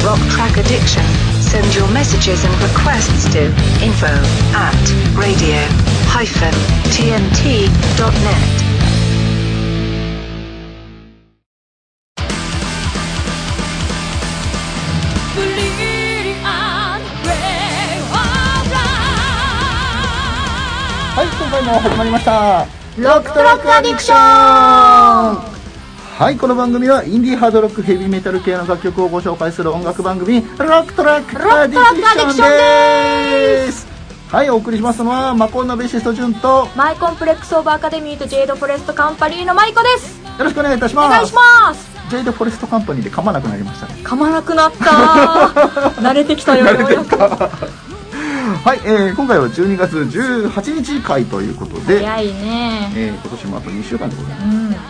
Rock Track Addiction. Send your messages and requests to info@radio-tnt.net. はい、今回も始まりましたロックトラックアディクション。 はい、この番組はインディーハードロックヘビーメタル系の楽曲をご紹介する音楽番組ロックトラックアディクションです。はい、お送りしますのはマコンのベーシストジュンとマイコンプレックスオブアカデミーとジェイドフォレストカンパニーのマイコです。 よろしくお願いいたします。 お願いします。 ジェイドフォレストカンパニーで噛まなくなりましたね。 噛まなくなった慣れてきたよ。 慣れてきたはい、今回は12月18日回ということで早いね、 今年もあと2週間でございます、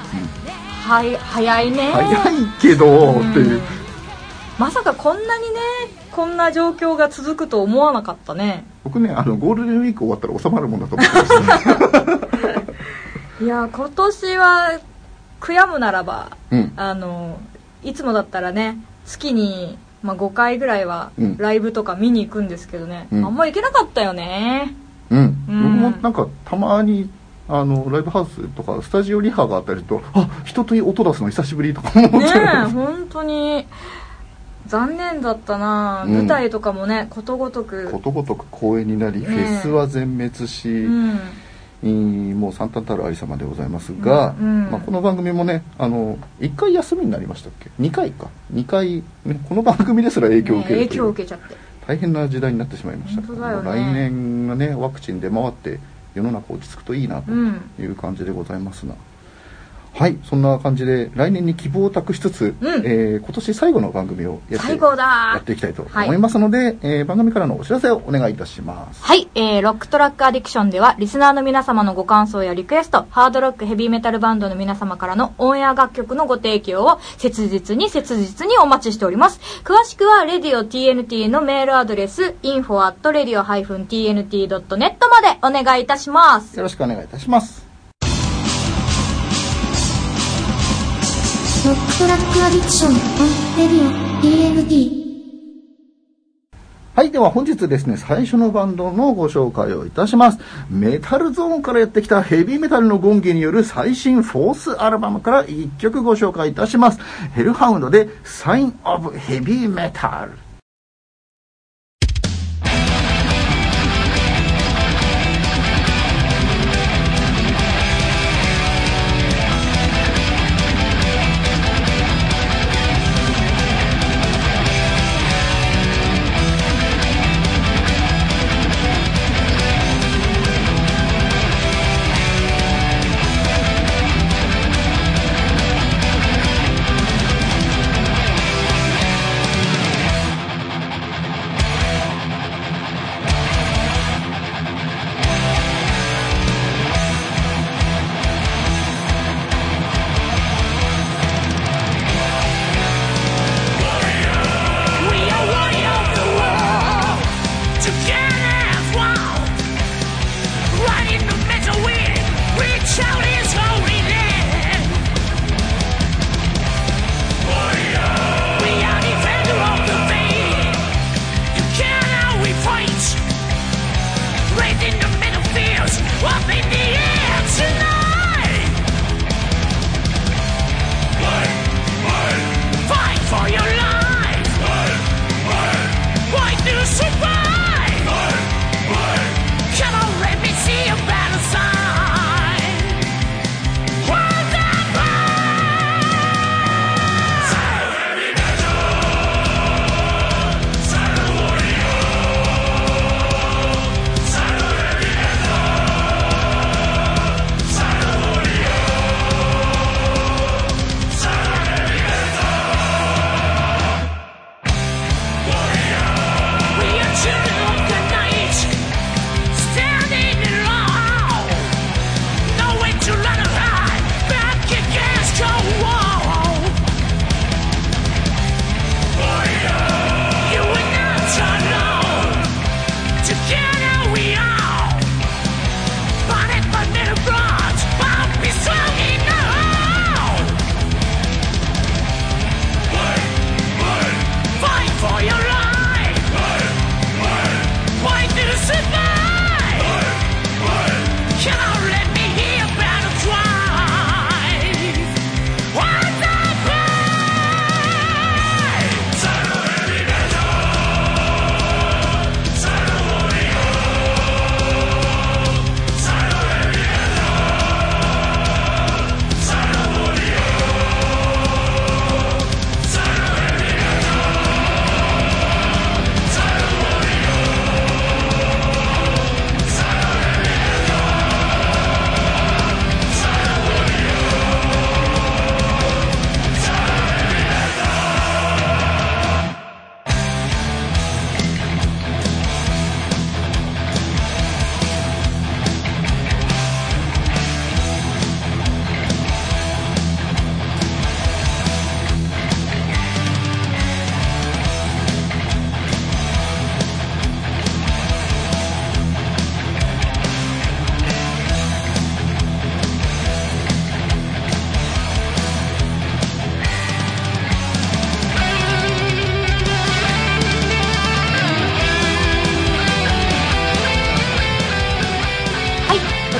早いね。 早いけど、っていうまさかこんなにねこんな状況が続くと思わなかったね。 僕ねゴールデンウィーク終わったら収まるもんだと思ってましたいや今年は悔やむならば、いつもだったらね月に5回ぐらいはライブとか見に行くんですけどね、あんま行けなかったよね。僕もなんかたまにライブハウスとかスタジオリハがあったりと人と音出すの久しぶりとか思ってね本当に残念だったな、舞台とかもねことごとく公演になり、フェスは全滅し、もう惨憺たるありさまでございますが、この番組もね1回休みになりましたっけ。2回、ね、この番組ですら影響を受けるという、 影響を受けちゃって大変な時代になってしまいましたけど、来年がねワクチン出回って世の中落ち着くといいなという感じでございますが、はい、そんな感じで来年に希望を託しつつ、今年最後の番組をやっていきたいと思いますので、番組からのお知らせをお願いいたします。 はい、ロックトラックアディクションではリスナーの皆様のご感想やリクエスト、ハードロックヘビーメタルバンドの皆様からのオンエア楽曲のご提供を切実にお待ちしております。詳しくはレディオ TNT のメールアドレス info@radio-tnt.net までお願いいたします。 よろしくお願いいたします。 ロックトラックアディクション on レディオ TNT。 はい、では本日ですね最初のバンドのご紹介をいたします。メタルゾーンからやってきたヘビーメタルのゴンゲによる最新フォースアルバムから1曲ご紹介いたします。ヘルハウンドでサインオブヘビーメタル。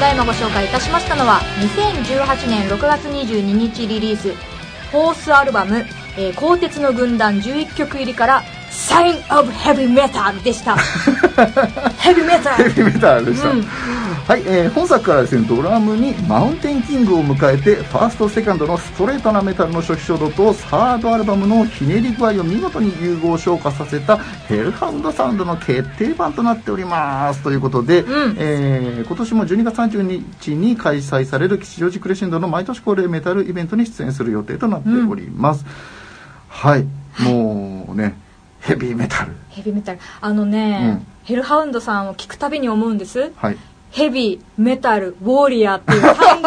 だいまご紹介いたしましたのは2018年6月22日リリースフォースアルバム、鋼鉄の軍団11曲入りからサインオブヘビーメタルでしたヘビーメタルヘビーメタルでした、はい、本作からですね、ドラムにマウンテンキングを迎えてファーストセカンドのストレートなメタルの初期衝動とサードアルバムのひねり具合を見事に融合昇華させたヘルハウンドサウンドの決定版となっておりますということで、今年も12月30日に開催される吉祥寺クレッシェンドの毎年恒例メタルイベントに出演する予定となっております、はい、もうねヘビーメタルヘルハウンドさんを聞くたびに思うんです、はい、ヘビーメタルウォーリアーっていう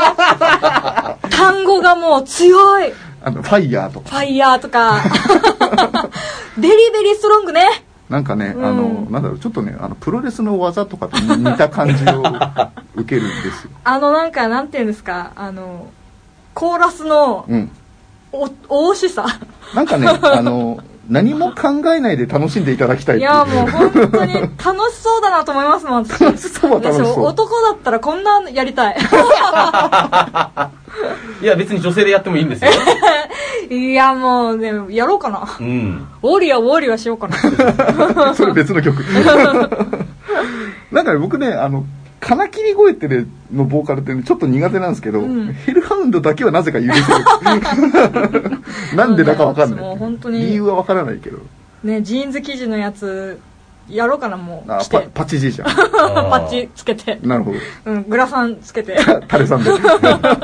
単語がもう強い。 ファイヤーとかベリーベリーストロングね。 なんかね、なんだろう、ちょっとね、プロレスの技とかと似た感じを受けるんですよ。 なんかなんていうんですか、コーラスの、大しさ。 なんかね、何も考えないで楽しんでいただきたいっていう。 いやもう本当に楽しそうだなと思いますもん。 楽しそうは楽しそう。 男だったらこんなやりたい。 いや別に女性でやってもいいんですよ。 いやもうね、やろうかな、ウォーリアーしようかな。 それ別の曲。なんかね、僕ね、金切り声ってねのボーカルってねちょっと苦手なんですけど、ヘルハウンドだけはなぜか許せる。なんでだかわかんない。 もう本当に理由はわからないけど。ね、 ジーンズ生地のやつやろうかな、もう。 パッチ G じゃん。パッチつけて。 なるほど。 グラサンつけて。 タレさんで。もう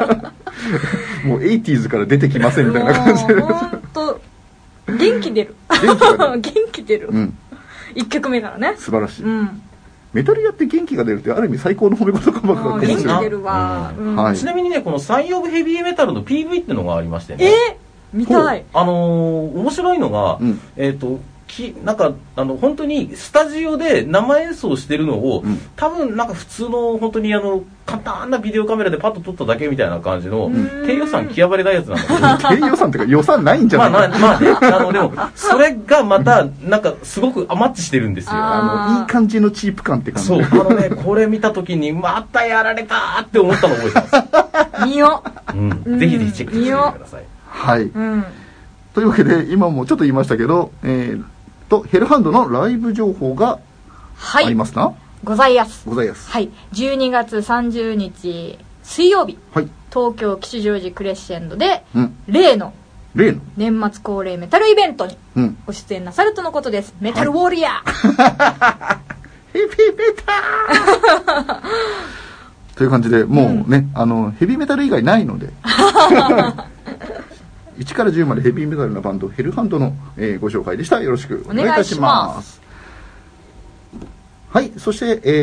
80s から出てきませんみたいな感じで。 本当元気出る。元気出る。1曲目からね。 素晴らしい。メタルやって元気が出るってある意味最高の褒め言葉ばっかりですよ。 元気出るわ、 ちなみにね、このサインオブヘビーメタルの PV ってのがありましてね、 見たい。 面白いのが、なんか本当にスタジオで生演奏してるのを、多分なんか普通の本当に簡単なビデオカメラでパッと撮っただけみたいな感じの低予算極まりないやつなんだけど。 低予算っていうか予算ないんじゃないかな。 まあね、でもそれがまたなんかすごくマッチしてるんですよ。 いい感じのチープ感って感じ。 そう、これ見た時にまたやられたって思ったの覚えてます。 見よう。ぜひぜひチェックしてみてください。 はい。というわけで今もちょっと言いましたけど、ヘルハウンドのライブ情報がありますな。 ございます。 はい。 12月30日水曜日、東京吉祥寺クレッシェンドで、例の年末恒例メタルイベントにご出演なさるとのことです。メタルウォーリアー。 ヘビーメタルという感じで、もうね、ヘビーメタル以外ないので。1から10までヘビーメタルなバンドヘルハウンドの、ご紹介でした。よろしくお願いいたします。はい、そして、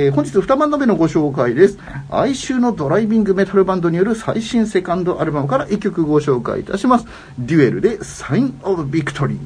本日2バンド目のご紹介です。哀愁のドライビングメタルバンドによる最新セカンドアルバムから1曲ご紹介いたします。デュエルでサインオブビクトリー。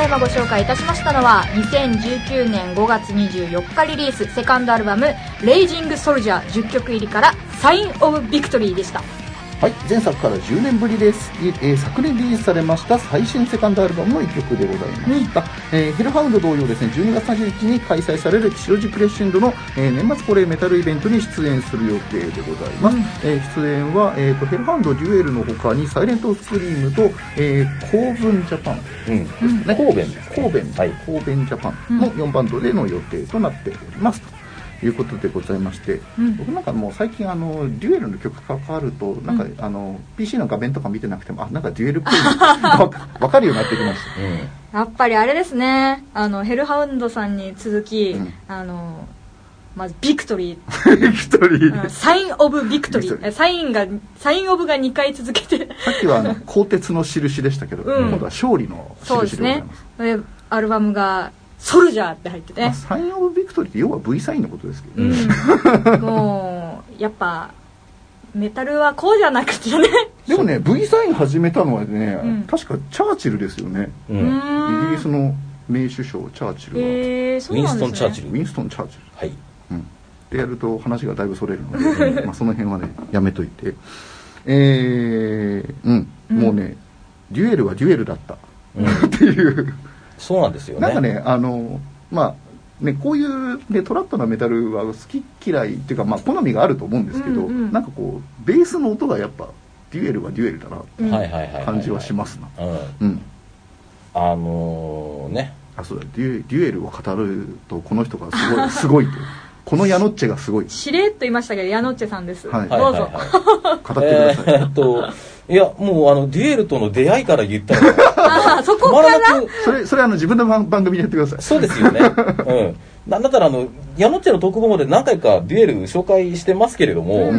今ご紹介いたしましたのは2019年5月24日リリースセカンドアルバムレイジングソルジャー10曲入りからサインオブビクトリーでした。 はい、前作から10年ぶりです、昨年リリースされました最新セカンドアルバムの1曲でございました、ヘルハウンド同様ですね、12月30日に開催される白地クレッシェンドの、年末恒例メタルイベントに出演する予定でございます、出演は、ヘルハウンドデュエルの他にサイレントストリームと、コーブンジャパン、ね、神戸ジャパンの4バンドでの予定となっておりますということでございまして、僕なんかもう最近デュエルの曲が変わるとなんか、PC の画面とか見てなくてもなんかデュエルっぽい分かるようになってきました、 やっぱりあれですね、ヘルハウンドさんに続き、まずビクトリーサインオブビクトリー、サインオブが2回続けてさっきは鋼鉄の印でしたけど、今度は勝利の印でございます。 そうですね、アルバムがソルジャーって入ってて、 サインオブビクトリーって要は V サインのことですけど、 もうやっぱメタルはこうじゃなくてねでもね V サイン始めたのはね、確かチャーチルですよね、イギリスの名首相チャーチルは、 ウィンストン・チャーチル、はい、 でやると話がだいぶそれるので、その辺はねやめといて、もうねデュエルはデュエルだった、っていうそうなんですよね。 なんかねこういう、ね、トラッドなメタルは好き嫌いっていうか、好みがあると思うんですけど、なんかこうベースの音がやっぱデュエルはデュエルだなって感じはしますな。そうだ、デュエルを語るとこの人がすごいとこのヤノッチェがすごい、 しれっと言いましたけどヤノッチェさんです、どうぞ語ってください。 いやもうデュエルとの出会いから言ったらそこからそれ自分の番組でやってください。 そうですよね、なんだったらヤノッチェの特報まで何回かデュエル紹介してますけれども、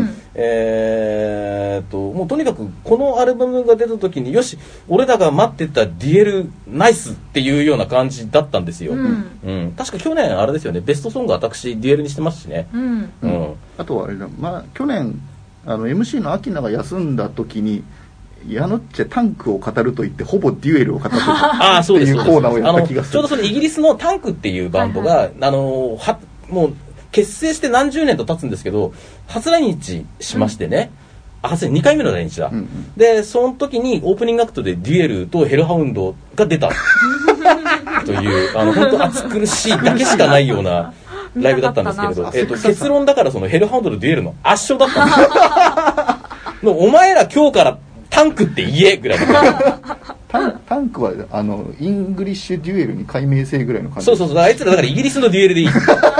もうとにかくこのアルバムが出た時によし俺らが待ってたデュエルナイスっていうような感じだったんですよ、確か去年あれですよね、ベストソング私デュエルにしてますしね、 あとはあれだ、去年MC のアキナが休んだ時にヤノッチェタンクを語ると言ってほぼデュエルを語るっていうコーナーをやった気がする。 ちょうどそのイギリスのタンクっていうバンドが、もう結成して何十年と経つんですけど初来日しましてね、2回目の来日だ、でその時にオープニングアクトでデュエルとヘルハウンドが出たという本当暑苦しいだけしかないようなライブだったんですけれど、結論だからそのヘルハウンドとデュエルの圧勝だったんですお前ら今日からタンクって言えぐらいのタンクはイングリッシュデュエルに改名制ぐらいの感じ。 そうあいつらだからイギリスのデュエルでいい、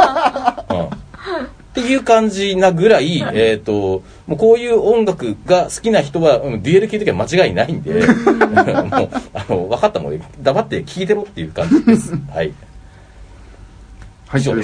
っていう感じなぐらい、もうこういう音楽が好きな人は、デュエル聴いときは間違いないんでもう分かったので黙って聴いてろっていう感じですはい以上です。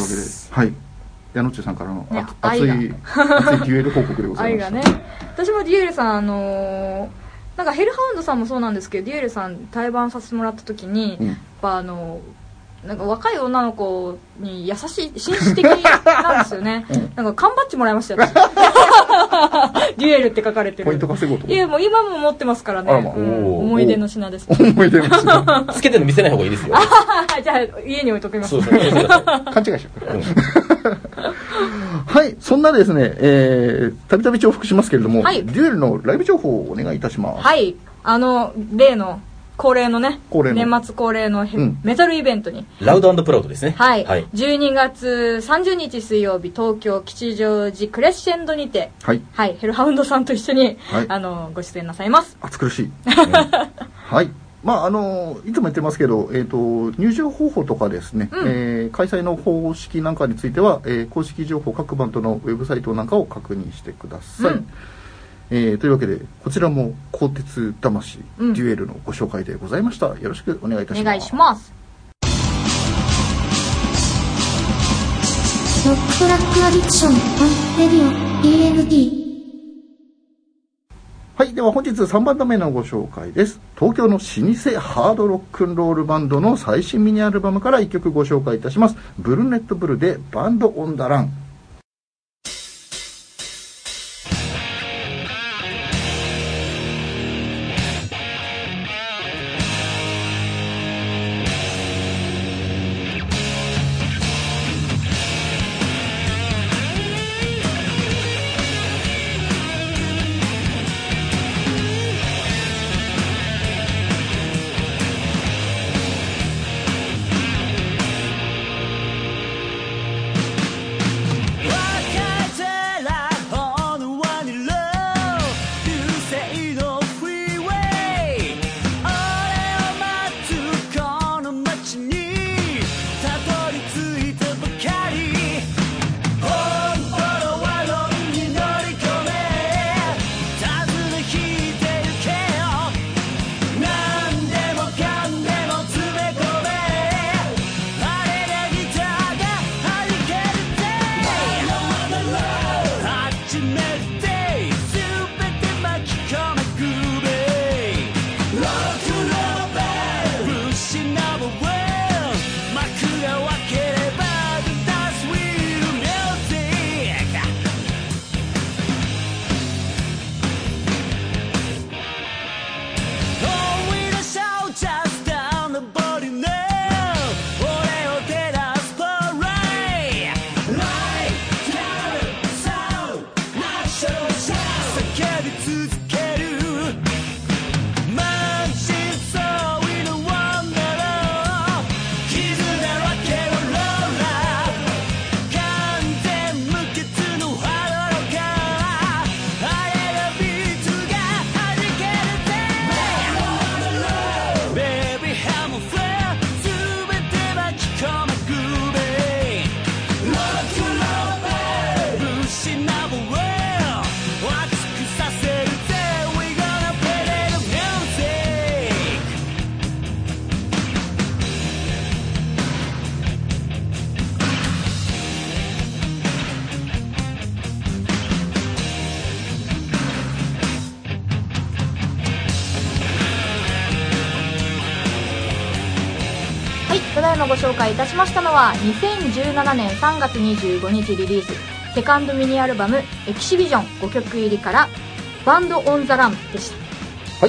はい、ヤノッチェさんからの熱いデュエル報告でございます。 愛がね、私もデュエルさんなんかヘルハウンドさんもそうなんですけど、デュエルさん対バンさせてもらった時に、やっぱなんか若い女の子に優しい紳士的なんですよねなんか缶バッジもらいましたよデュエルって書かれてるポイント稼ごうと。 いやもう今も持ってますからね、思い出の品です、 思い出の品つけてるの見せない方がいいですよじゃあ家に置いときます。 勘違いしちゃったはい、そんなですね、たびたび重複しますけれども、デュエルのライブ情報をお願いいたします。 はい、例の恒例のね、年末恒例のメタルイベントに、 ラウド&プラウドですね。 はい、12月30日水曜日、東京吉祥寺クレッシェンドにて、ヘルハウンドさんと一緒に、ご出演なさいます。 暑苦しいはい、いつも言ってますけど、入場方法とかですね、開催の方式なんかについては、公式情報各バンドのウェブサイトなんかを確認してください。というわけでこちらも鋼鉄魂デュエルのご紹介でございました。よろしくお願いいたします。 お願いします。 ロックトラックアディクションオンレディオ ENT。 はい、では本日3バンド目のご紹介です。東京の老舗ハードロックンロールバンドの最新ミニアルバムから1曲ご紹介いたします。ブルネットブルでバンドオンダラン。 のご紹介いたしましたのは2017年3月25日リリースセカンドミニアルバムエキシビジョン5曲入りからバンドオンザランでした。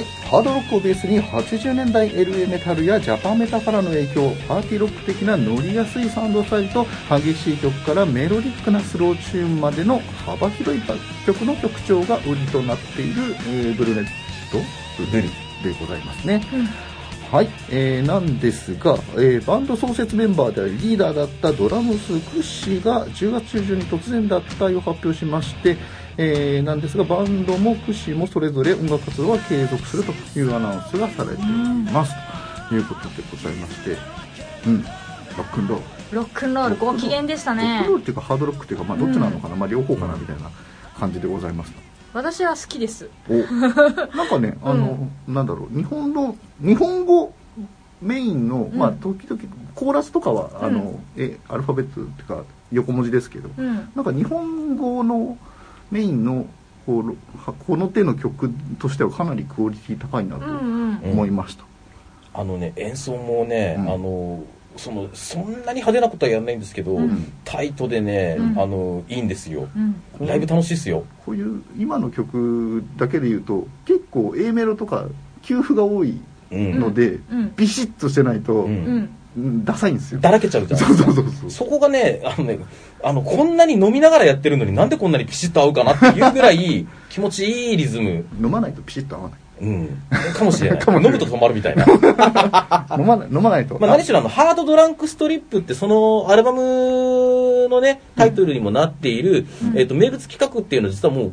はい、ハードロックをベースに80年代 LA メタルやジャパンメタからの影響、パーティーロック的な乗りやすいサウンドスタイルと激しい曲からメロディックなスローチューンまでの幅広い曲の曲調が売りとなっている、ブルネットブルでございますね、はい、なんですが、バンド創設メンバーでありリーダーだったドラムスクッシーが10月中旬に突然脱退を発表しまして、なんですがバンドもクッシーもそれぞれ音楽活動は継続するというアナウンスがされていますということでございまして、ロックンロールご機嫌でしたね。 ロックンロールっていうかハードロックっていうか、どっちなのかな、両方かなみたいな感じでございます。 私は好きです。 なんかね、なんだろう、日本語メインの、時々コーラスとかはアルファベットっていうか横文字ですけど、なんか日本語のメインのこの手の曲としてはかなりクオリティ高いなと思いました。 演奏もね、そんなに派手なことはやらないんですけど、タイトでね、いいんですよ、ライブ楽しいですよ。 こういう今の曲だけで言うと結構 A メロとか休符が多いので、ビシッとしてないと、ダサいんですよ。 だらけちゃうじゃん。そこがね、こんなに飲みながらやってるのになんでこんなにピシッと合うかなっていうぐらい気持ちいいリズム。 飲まないとピシッと合わない。 かもしれない。飲むと止まるみたいな。 飲まないと。 何しろハードドランクストリップってそのアルバムのねタイトルにもなっている、名物企画っていうのは実はもう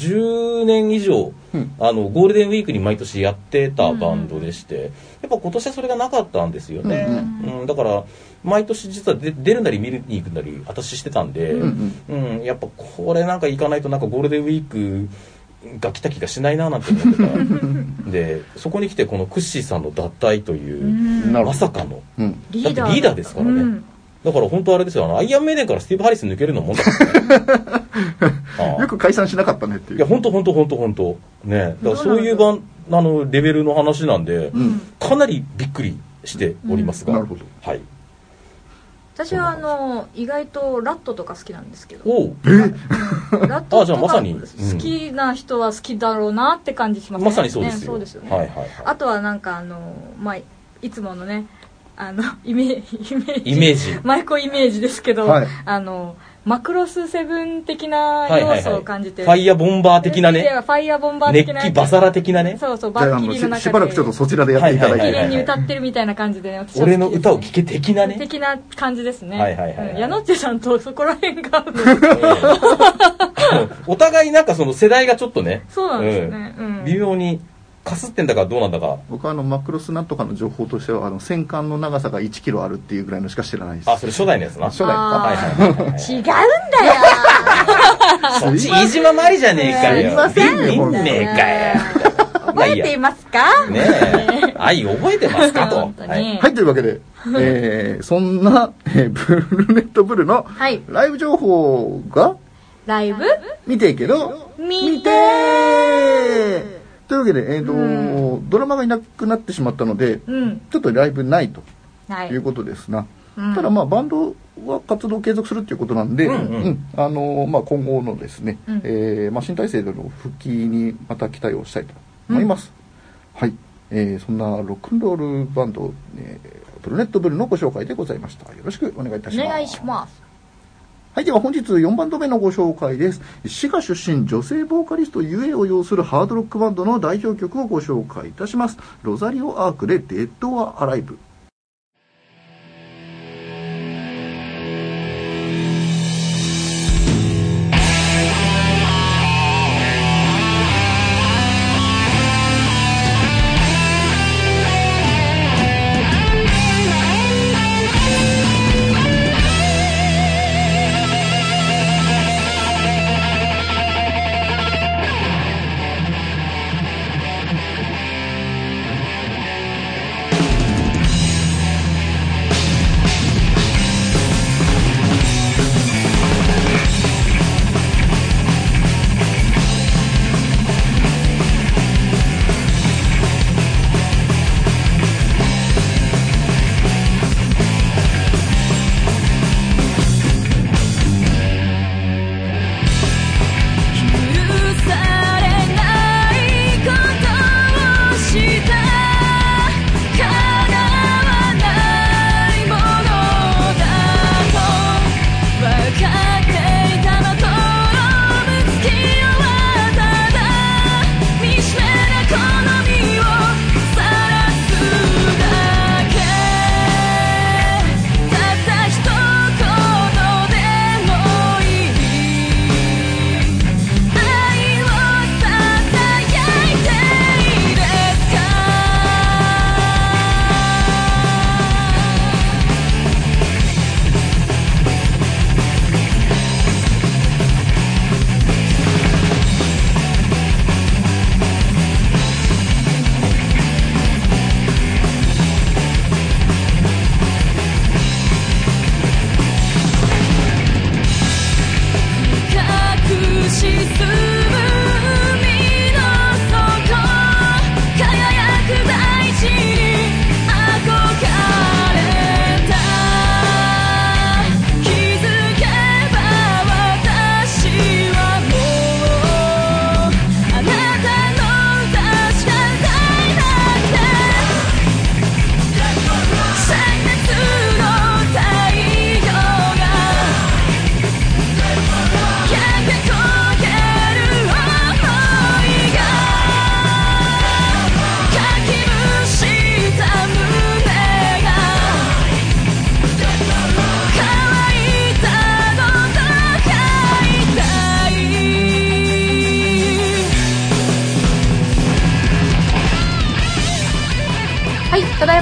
10年以上、ゴールデンウィークに毎年やってたバンドでして、やっぱ今年はそれがなかったんですよね。だから毎年実は出るなり見に行くなり私してたんで、やっぱこれなんか行かないとなんかゴールデンウィークが来た気がしないななんて思ってたで、そこに来てこのクッシーさんの脱退というまさかの、だってリーダーですからね、だから本当あれですよ、アイアンメイデンからスティーブ・ハリス抜けるのもんだねよく解散しなかったねっていう。 いや本当ね、だからそういうレベルの話なんで、かなりびっくりしておりますが、 なるほど。 はい。 私は意外とラットとか好きなんですけど。ラットとか好きな人は好きだろうなって感じしますね。 まさにそうですよ。 そうですよね。あとはなんかいつものねイメージマイコイメージですけど、マクロス7的な要素を感じて、 ファイヤーボンバー的なね、 ファイヤーボンバー的な熱気バサラ的なね、 そうバッキリの中でしばらくちょっとそちらでやっていただいて、 綺麗に歌ってるみたいな感じでね、私は俺の歌を聴け的なね、 的な感じですね。矢野っちさんとそこら辺が合うお互いなんかその世代がちょっとね、 そうなんですね、 微妙にかすってんだかどうなんだか。 僕はマクロスなんとかの情報としては戦艦の長さが1キロあるっていうぐらいのしか知らないです。 あ、それ初代のやつな。 初代か。 違うんだよそっち飯島まりじゃねえかよ。 すいません。 いんねえかよ。覚えていますかねえ。愛覚えてますかと。 はい、というわけで、そんな、ブルネットブルのライブ情報が、 ライブ見ていけど、見てーというわけで、ドラマがいなくなってしまったので、ちょっとライブないということですな。ただバンドは活動継続するっていうことなんで、今後のですね、新体制での復帰にまた期待をしたいと思います。はい、そんなロックンロールバンド、ブルネットブルのご紹介でございました。よろしくお願いいたします。 お願いします。 はい、では本日4バンド目のご紹介です。滋賀出身女性ボーカリストゆえを擁するハードロックバンドの代表曲をご紹介いたします。ロザリオ・アークでデッド・ア・アライブ。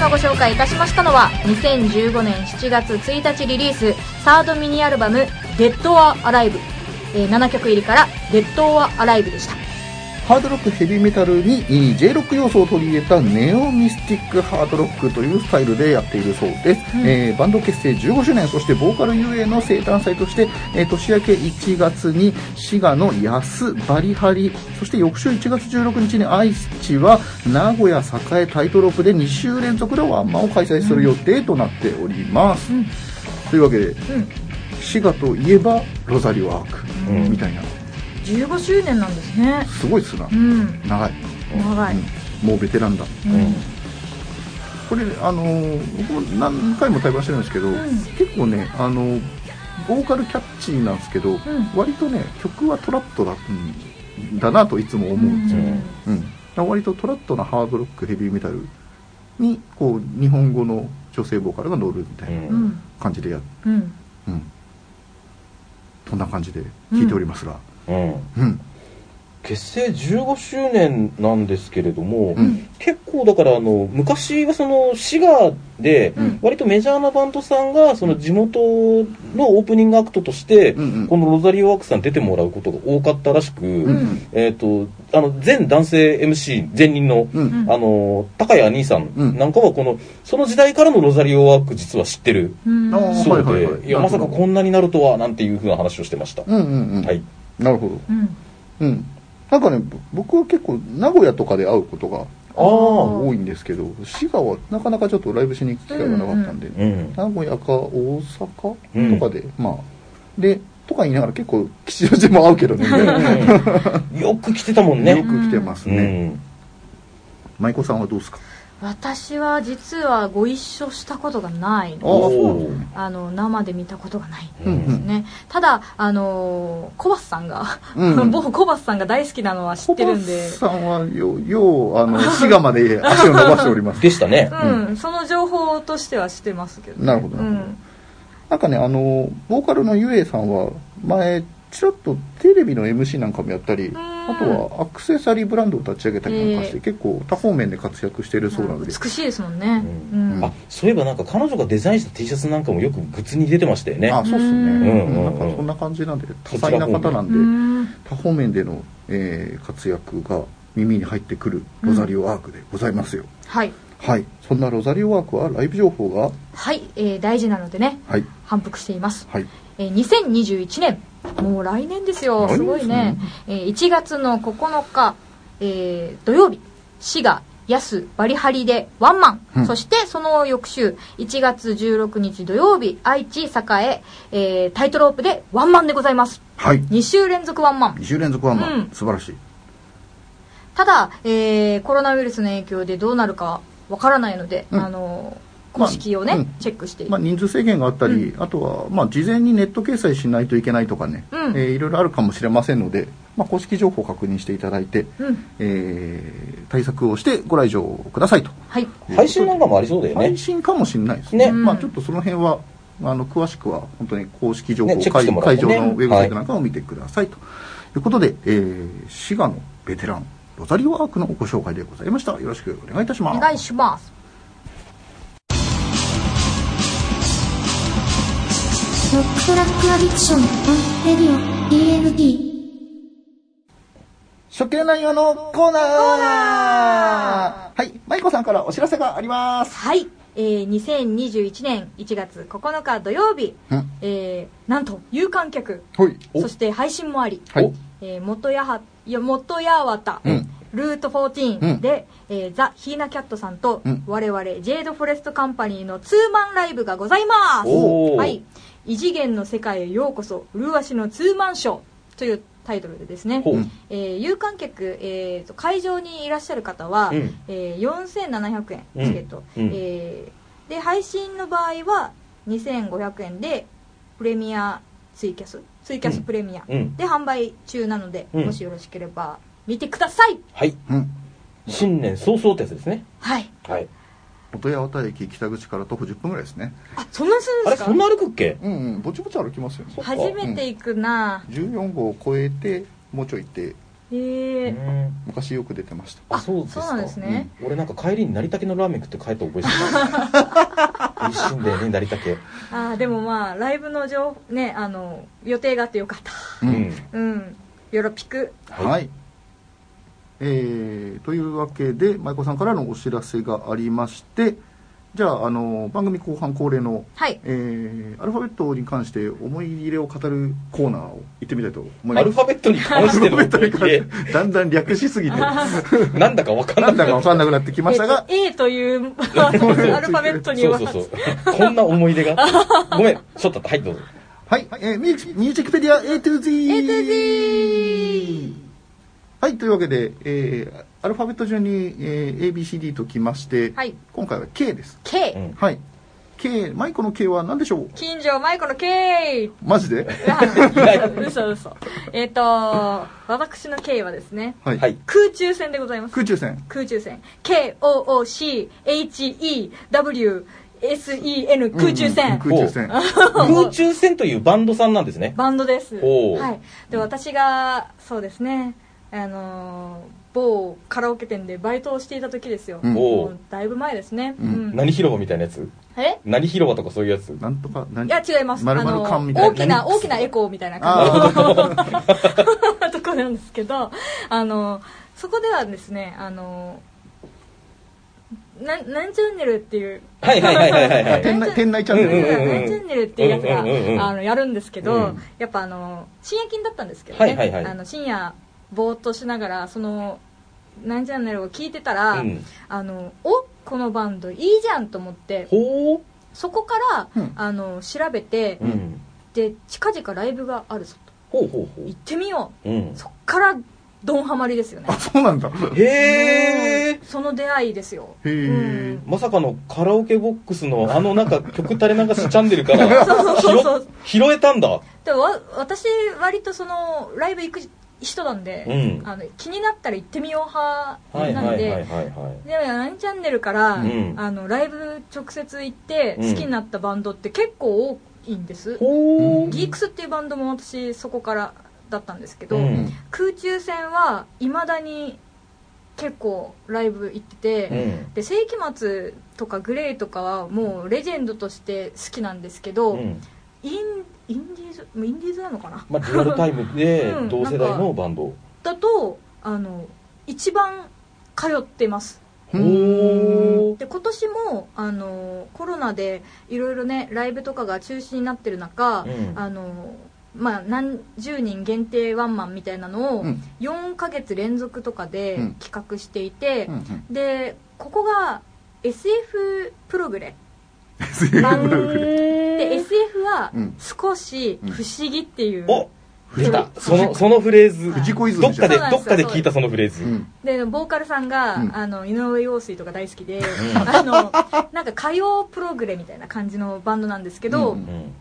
今ご紹介いたしましたのは2015年7月1日リリースサードミニアルバムデッド・オア・アライブ、7曲入りからデッド・オア・アライブでした。 ハードロックヘビーメタルに J ロック要素を取り入れたネオミスティックハードロックというスタイルでやっているそうです、バンド結成15周年、そしてボーカルゆえの生誕祭として、年明け1月に滋賀の安バリハリ、そして翌週1月16日に愛知は名古屋栄タイトロープで2週連続でワンマンを開催する予定となっております、というわけで、滋賀といえばロザリオアーク、みたいな 15周年なんですね。 すごいっすな、長い、もうベテランだ、これ僕も何回も対話してるんですけど、結構ねボーカルキャッチーなんですけど、割とね曲はトラットだなといつも思うんですよ、割とトラットなハードロックヘビーメタルにこう日本語の女性ボーカルが乗るみたいな感じでやる、そんな感じで聴いておりますが、 結成15周年なんですけれども、結構だから昔はその滋賀で割とメジャーなバンドさんがその地元のオープニングアクトとしてこのロザリオワークさん出てもらうことが多かったらしく、全男性 MC 前任の、高谷兄さんなんかはその時代からのロザリオワーク実は知ってるそうで、いやまさかこんなになるとはなんていうふうな話をしてました。 なるほど、なんかね僕は結構名古屋とかで会うことが多いんですけど、滋賀はなかなかちょっとライブしに行く機会がなかったんで、名古屋か大阪とかで、でとか言いながら結構吉祥寺も会うけどねよく来てたもんね。 よく来てますね。舞子さんはどうですか？ 私は実はご一緒したことがないので、生で見たことがないんですね。ただコバスさんが、僕コバスさんが大好きなのは知ってるんで。 コバスさんは滋賀まで足を伸ばしておりますでしたね。 その情報としては知ってますけど、 なるほど、なんかねボーカルのゆえさんは前ちらっとテレビの MC なんかもやったり、あとはアクセサリーブランドを立ち上げたりなんかして、結構多方面で活躍しているそうなので、 美しいですもんね、 そういえばなんか彼女がデザインした T シャツなんかもよくグッズに出てましたよね。 そうっすね、なんかそんな感じなんで多彩な方なんで、多方面での、活躍が耳に入ってくるロザリオアークでございますよ。そんなロザリオアークはライブ情報が大事なのでね、反復しています。2021年、もう来年ですよ。すごいね。1月の9日、土曜日、滋賀安バリハリでワンマン、そしてその翌週1月16日土曜日愛知栄、タイトロープでワンマンでございます。2週連続ワンマン。 2週連続ワンマン、素晴らしい。 ただ、コロナウイルスの影響でどうなるかわからないので、公式をね、チェックして人数制限があったり、あとは事前にネット掲載しないといけないとかね、いろいろあるかもしれませんので、公式情報を確認していただいて、対策をしてご来場くださいと。 配信なんかもありそうだよね。 配信かもしれないですね。ちょっとその辺は詳しくは本当に公式情報、会場のウェブサイトなんかを見てくださいということで、滋賀のベテランロザリオアークのご紹介でございました。よろしくお願いいたします。 お願いします。 ロックトラックアディクションオンレディオ DMT 初見内容のコーナー。舞子さんからお知らせがあります。 2021年1月9日土曜日、なんと有観客、そして配信もあり、元八幡、ルート14で、ザ・ヒーナキャットさんと、我々ジェイドフォレストカンパニーのツーマンライブがございます。異次元の世界へようこそ、麗しのツーマンショーというタイトルでですね、有観客、会場にいらっしゃる方は、4700円チケット、で配信の場合は2500円でプレミアツイキャスプレミアで販売中なので、もしよろしければ見てください。 新年早々ってやつですね。 元八幡駅北口から徒歩10分ぐらいですね。 そんなするんですか？ そんな歩くっけ？ ぼちぼち歩きますよね。 初めて行くな。 14号を越えてもうちょい行って昔よく出てました。 あ、そうですか。 そうなんですね。 俺なんか帰りに成田家のラーメン食って帰った覚えしてた。一瞬でね、成田家。 でもまあライブのね、予定があってよかった。よろぴく。 はい。というわけで舞子さんからのお知らせがありまして、じゃあ番組後半恒例の、アルファベットに関して思い入れを語るコーナーを行ってみたいと思います。 アルファベットに関しての思い入れだんだん略しすぎてなんだか分かんなくなってきましたが、 A というアルファベットにそうこんな思い出がごめん、ちょっとはいどうぞ。 はい、ミュージックペディア A to Z。はい、というわけで、アルファベット順に、ABCD ときまして、今回は K です。 K。 はい。K、舞子の K は何でしょう？ 近所舞子の K。 マジで？ 嘘。私の K はですね、 はい、 空中戦でございます。 空中戦。 KOOCHEWSEN 空中戦。 空中戦というバンドさんなんですね。 バンドです。はい。で、私がそうですね、某カラオケ店でバイトをしていた時ですよ。もうだいぶ前ですね。 何広場みたいなやつ？何広場とかそういうやつ？ なんとかいや違います。 丸々缶みたいな大きなエコーみたいな感じのとこなんですけど、そこではですね、なんチャンネルっていう店内チャンネルなんチャンネルっていうやつがやるんですけど、やっぱ深夜勤だったんですけどね、深夜ぼーっとしながらそのなんチャンネルを聞いてたら、このバンドいいじゃんと思って、そこから調べて、で近々ライブがあるぞと、行ってみよう、そっからドンハマりですよね。 あ、そうなんだ。 へえ。その出会いですよ。 まさかのカラオケボックスのなんか曲垂れ流しチャンネルから拾えたんだ。 で私割とそのライブ行く人なんで、気になったら行ってみよう派なんで、で何チャンネルから、ライブ直接行って好きになったバンドって結構多いんです。ギークスっていうバンドも私そこからだったんですけど、空中戦はいまだに結構ライブ行ってて、で世紀末とかグレイとかはもうレジェンドとして好きなんですけど、インディーズなのかな、 リアルタイムで同世代のバンドだと一番通ってます。で今年もコロナでいろいろねライブとかが中止になってる中、何十人限定ワンマンみたいなのを4ヶ月連続とかで企画していて、でここが SF プログレで SF は少し不思議っていう、 出たそのフレーズ、どっかで聞いたそのフレーズ、 でボーカルさんが井上陽水とか大好きでなんか歌謡プログレみたいな感じのバンドなんですけど、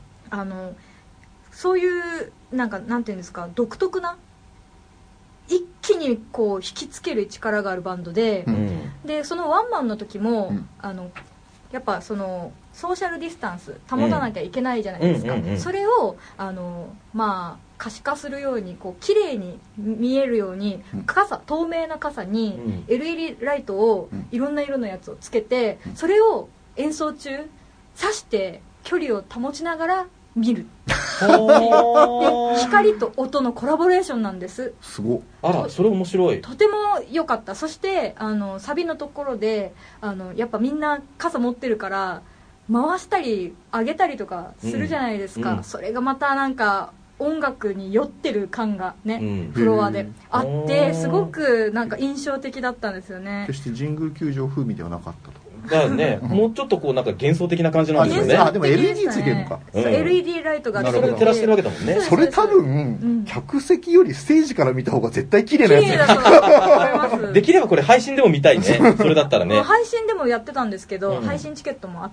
そういうなんていうんですか、独特な一気にこう引きつける力があるバンドで、でそのワンマンの時もやっぱそのソーシャルディスタンス保たなきゃいけないじゃないですか。それを可視化するようにこう綺麗に見えるように透明な傘に LED ライトをいろんな色のやつをつけて、それを演奏中刺して距離を保ちながら見るで光と音のコラボレーションなんです。 すごっ。 あら、それ面白い。 とても良かった。そしてサビのところでやっぱみんな傘持ってるから回したり上げたりとかするじゃないですか、それがまたなんか音楽に酔ってる感がね、フロアであってすごくなんか印象的だったんですよね。 決して神宮球場風味ではなかったと。 だね、もうちょっとこうなんか幻想的な感じなんですよね。 でも LED ついてるのか。 LED ライトがそれ照らしてるわけだもんね。 それ多分客席よりステージから見た方が絶対綺麗なやつ。 綺麗だと思います。 できればこれ配信でも見たいね。それだったらね。 配信でもやってたんですけど、配信チケットもあって、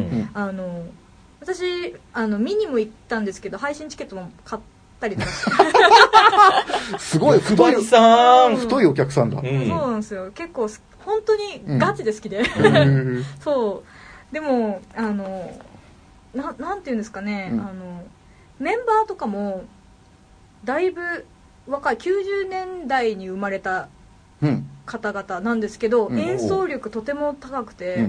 私見にも行ったんですけど配信チケットも買ったりとかすごい太いさん、 太いお客さんだ。 そうなんですよ。結構本当にガチで好きで、そうでもなんていうんですかね、メンバーとかもだいぶ若い90年代に生まれた方々なんですけど、演奏力とても高くて、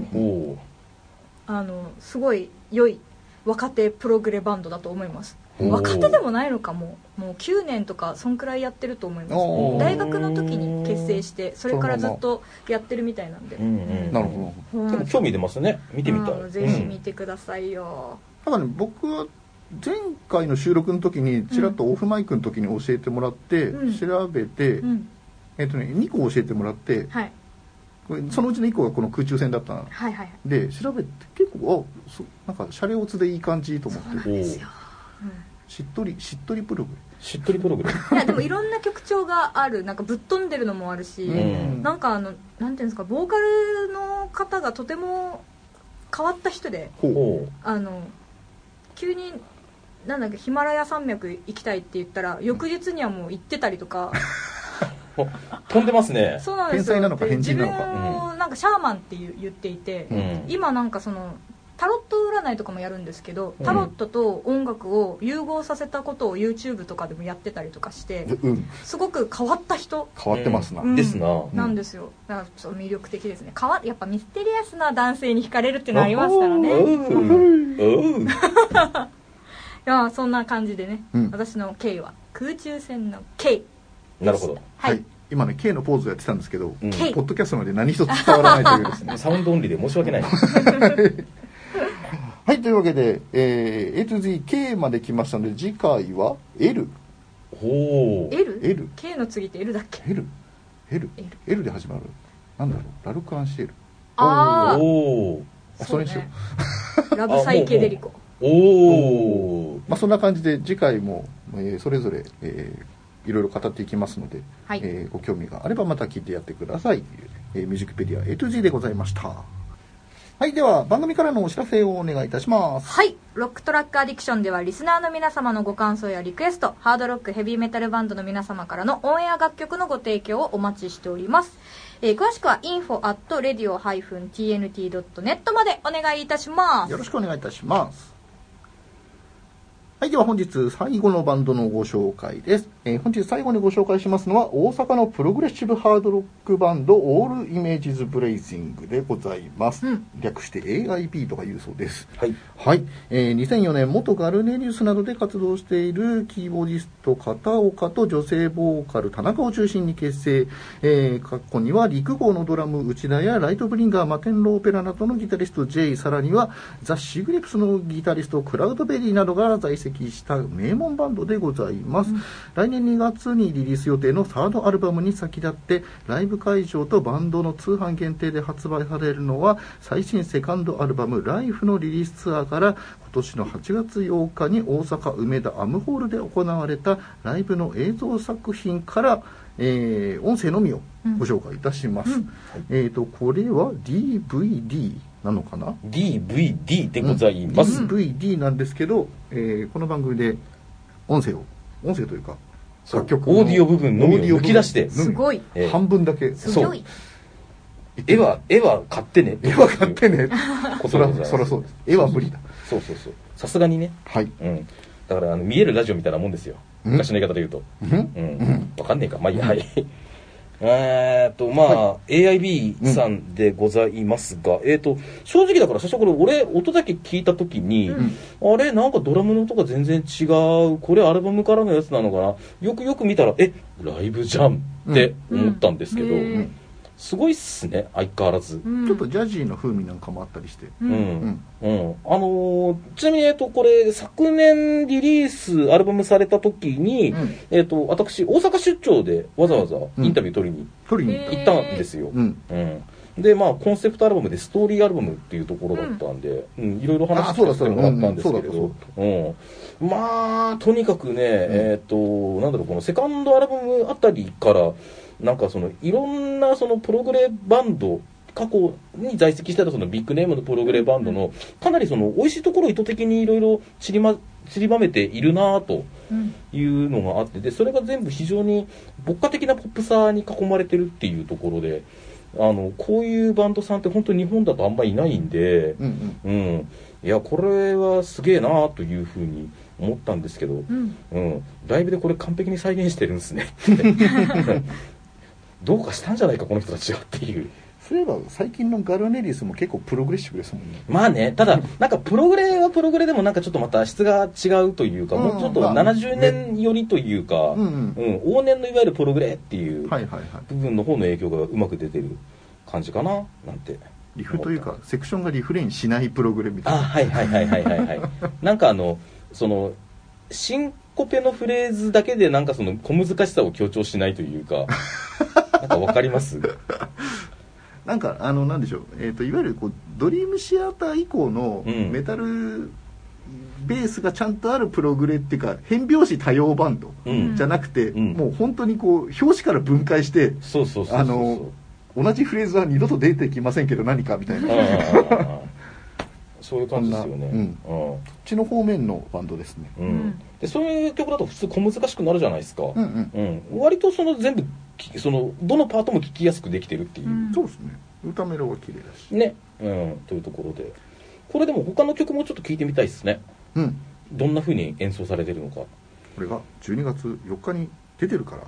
すごい良い若手プログレバンドだと思います。若手でもないのかもう9年とかそんくらいやってると思います。大学の時に結成してそれからずっとやってるみたいなんで。 なるほど。でも興味出ますね。見てみたい。 ぜひ見てくださいよ。 ただね、僕は前回の収録の時にちらっとオフマイクの時に教えてもらって、調べて、2個教えてもらって、そのうちの1個がこの空中戦だったの、で調べて結構なんかシャレオツでいい感じと思って。そうなんですよ。しっとりプログレいやでもいろんな曲調がある、なんかぶっ飛んでるのもあるし、なんかなんていうんですか、ボーカルの方がとても変わった人で、急になんだっけ、ヒマラヤ山脈行きたいって言ったら翌日にはもう行ってたりとか飛んでますね。 そうなんですよ。 天才なのか変人なのか。 自分をなんかシャーマンって言っていて、今なんかそのタロット占いとかもやるんですけど、タロットと音楽を融合させたことを YouTube とかでもやってたりとかして、すごく変わった人、 変わってますな、 ですな、 なんですよ。だからちょっと魅力的ですね。やっぱミステリアスな男性に惹かれるっていうのはありますからね。いや、そんな感じでね、私の K は空中戦の K。 なるほど。 はい。今ね K のポーズをやってたんですけど、ポッドキャストまで何一つ伝わらないというですね。 サウンドオンリーで申し訳ない。 はい、というわけで、A to Z K まで来ましたので、次回は L。 L？ K の次って L だっけ？ L で始まる。なんだろう、ラルク・アンシエル。それにしよう。 ラブサイケデリコ。 まあそんな感じで次回も、それぞれ、いろいろ語っていきますので、ご興味があればまた聞いてやってください。ミュージックペディア A to Z でございました。はい、では番組からのお知らせをお願いいたします。 はい、ロックトラックアディクションではリスナーの皆様のご感想やリクエスト、ハードロックヘビーメタルバンドの皆様からのオンエア楽曲のご提供をお待ちしております。詳しくは info@radio-tnt.net までお願いいたします。 よろしくお願いいたします。はい、では本日最後のバンドのご紹介です。本日最後にご紹介しますのは大阪のプログレッシブハードロックバンドオールイメージズブレイジングでございます。略して AIB とか言うそうです。はい。はい。2004年元ガルネリウスなどで活動しているキーボーディスト片岡と女性ボーカル田中を中心に結成。過去には陸号のドラム内田やライトブリンガーマテンローペラなどのギタリスト J、さらにはザ・シグリプスのギタリストクラウドベリーなどが在籍した名門バンドでございます。来年2月にリリース予定のサードアルバムに先立ってライブ会場とバンドの通販限定で発売されるのは最新セカンドアルバムライフのリリースツアーから今年の8月8日に大阪梅田アムホールで行われたライブの映像作品から、音声のみをご紹介いたします。これは DVDなのかな？ DVD でございます。 DVD なんですけど、この番組で音声というか楽曲のオーディオ部分のみを抜き出してすごい、 半分だけ。 すごい。 絵は買ってね。 絵は買ってね。そらそうです。絵は無理だ。 そう。さすがにね。 はい。 だから見えるラジオみたいなもんですよ。昔の言い方で言うと。わかんねえか。まあいいや。はい。AIB さんでございますが、正直だから最初これ俺音だけ聞いた時に、あれなんかドラムの音が全然違う、これアルバムからのやつなのかな、よくよく見たらライブじゃんって思ったんですけど、すごいっすね、相変わらず。 ちょっとジャジーの風味なんかもあったりして。ちなみにこれ昨年リリースアルバムされた時に、私大阪出張でわざわざインタビュー取りに行ったんですよ。でコンセプトアルバムでストーリーアルバムっていうところだったんで、いろいろ話聞かせてもらったんですけれど、とにかくね、なんだろう、このセカンドアルバムあたりからなんかいろんなプログレバンド、過去に在籍してたビッグネームのプログレバンドのかなり美味しいところを意図的にいろいろ散りばめているなというのがあって、でそれが全部非常に牧歌的なポップさに囲まれてるっていうところで、こういうバンドさんって本当に日本だとあんまりいないんで、いやこれはすげえなというふうに思ったんですけど、ライブでこれ完璧に再現してるんですねどうかしたんじゃないかこの人たちはっていう。 そういえば最近のガルネリスも結構プログレッシブですもんね。 まあね、ただなんかプログレはプログレでもなんかちょっとまた質が違うというか、もうちょっと70年寄りというか、往年のいわゆるプログレっていう部分の方の影響がうまく出てる感じかななんて。 リフというかセクションがリフレインしないプログレみたいな。 はいなんかそのシンコペのフレーズだけでなんかその小難しさを強調しないというかなんかわかりますなんかなんでしょう、いわゆるこうドリームシアター以降のメタルベースがちゃんとあるプログレっていうか変拍子多様バンドじゃなくて、もう本当にこう表紙から分解して同じフレーズは二度と出てきませんけど何かみたいなそういう感じですよね。 こっちの方面のバンドですね。 でそういう曲だと普通小難しくなるじゃないですか。割とその全部そのどのパートも聴きやすくできてるっていう。 そうですね。歌メロが綺麗だし。 ね、というところで、これでも他の曲もちょっと聴いてみたいですね。どんな風に演奏されてるのか。 これが12月4日に出てるから、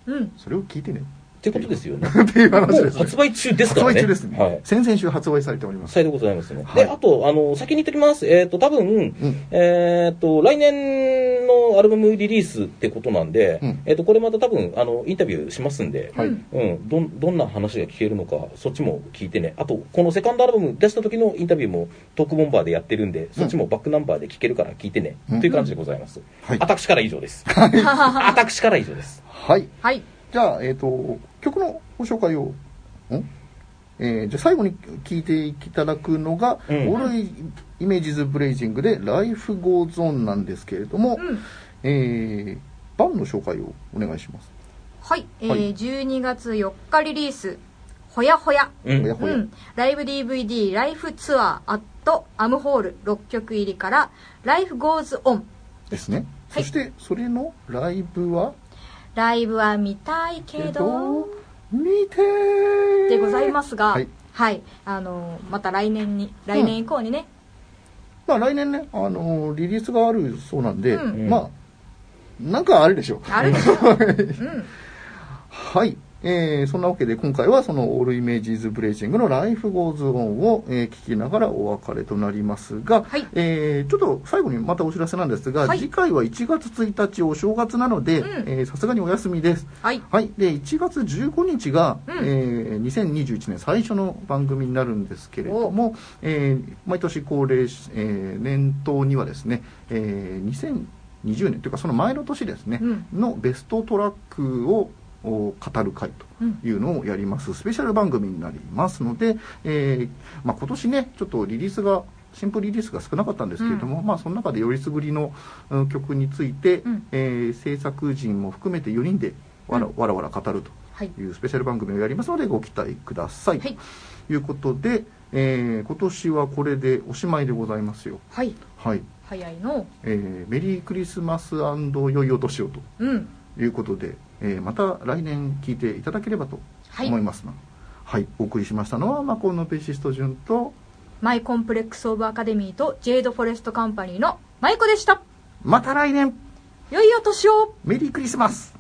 それを聴いてね。 ってことですよね。 っていう話ですね。 発売中ですからね。 発売中ですね。先々週発売されております。 さようでございますね。で、あと先に言っておきます。多分来年のアルバムリリースってことなんで、これまた多分インタビューしますんで、どんな話が聞けるのかそっちも聞いてね。あとこのセカンドアルバム出した時のインタビューもトークボンバーでやってるんで、そっちもバックナンバーで聞けるから聞いてねという感じでございます。私から以上です。私から以上です。 はい。はい。じゃあ、曲のご紹介を、じゃあ最後に聴いていただくのが、オールイメージズブレイジングで Life Goes On なんですけれども、バンの紹介をお願いします。 はい、12月4日リリース、ほやほや。ライブ DVD ライフツアーアットアムホール6曲入りから Life Goes On ですね。そしてそれのライブは見たいけど見てーでございますが、また来年以降にね、 まあ来年ねリリースがあるそうなんで、まあなんかあるでしょう。 あるでしょう。 はい。そんなわけで今回はそのオールイメージズブレイジングの Life Goes On を聞きながらお別れとなりますが、ちょっと最後にまたお知らせなんですが、次回は1月1日お正月なのでさすがにお休みです。で1月15日が、2021年最初の番組になるんですけれども、毎年恒例、年頭にはですね、2020年というかその前の年ですね、のベストトラックを語る会というのをやりますスペシャル番組になりますので、今年ねちょっとシンプルリリースが少なかったんですけれども、その中でよりすぐりの曲について、制作陣も含めて4人でわらわら語るというスペシャル番組をやりますのでご期待ください。ということで、今年はこれでおしまいでございますよ。早いの、 メリークリスマス&良いお年をということで、また来年聞いていただければと思いますが、お送りしましたのはマコンのベーシスト潤とマイコンプレックスオブアカデミーとジェイドフォレストカンパニーのマイコでした。 また来年良いお年を。 メリークリスマス。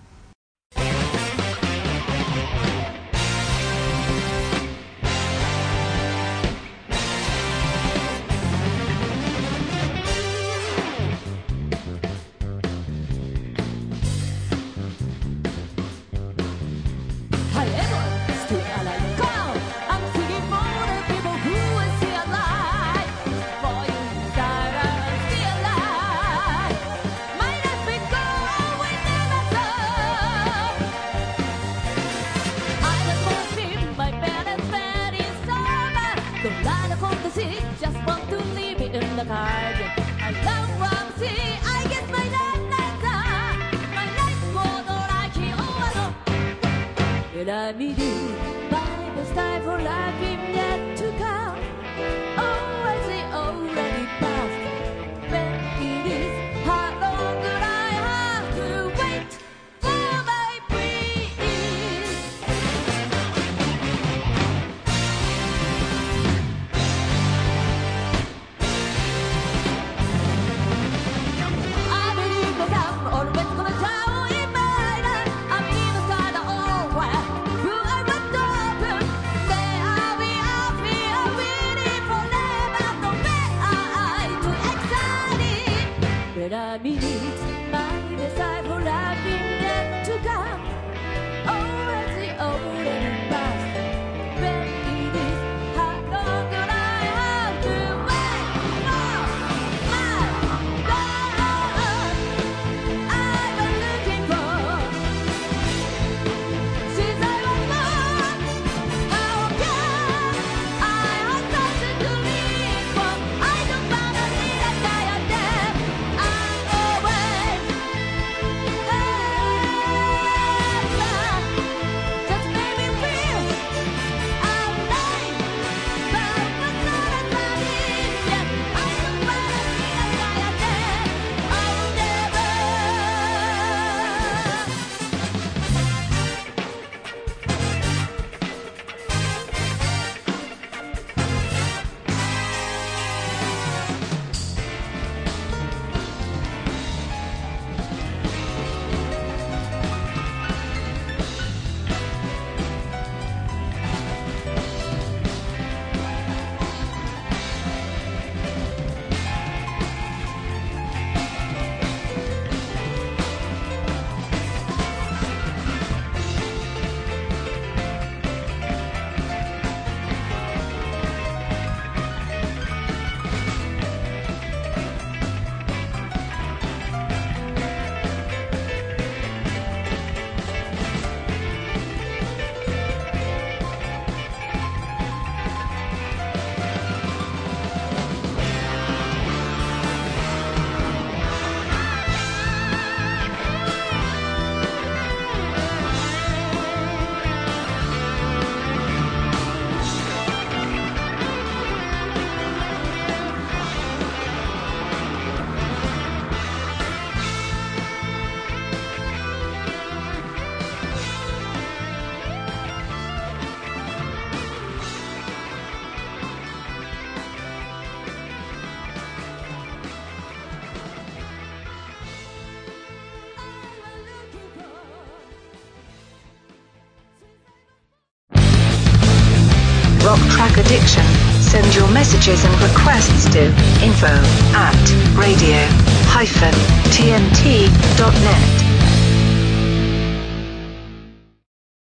Let me do my best time for life in yet to come. Oh, I see already past. When it is, how long will I have to wait for my breeze? I I mean it's my desire for loving yet to come. Oh, as the already past, when it is, how long could I have to wait for my love? I've been looking for since I was born. How come I have started to live for? I don't wanna be a tired dead. I'm always just made me feel alive, but was not as loving yet. I don't wanna be a tired dead. I'll never. Rock Track Addiction. Send your messages and requests to info@radio-tnt.net.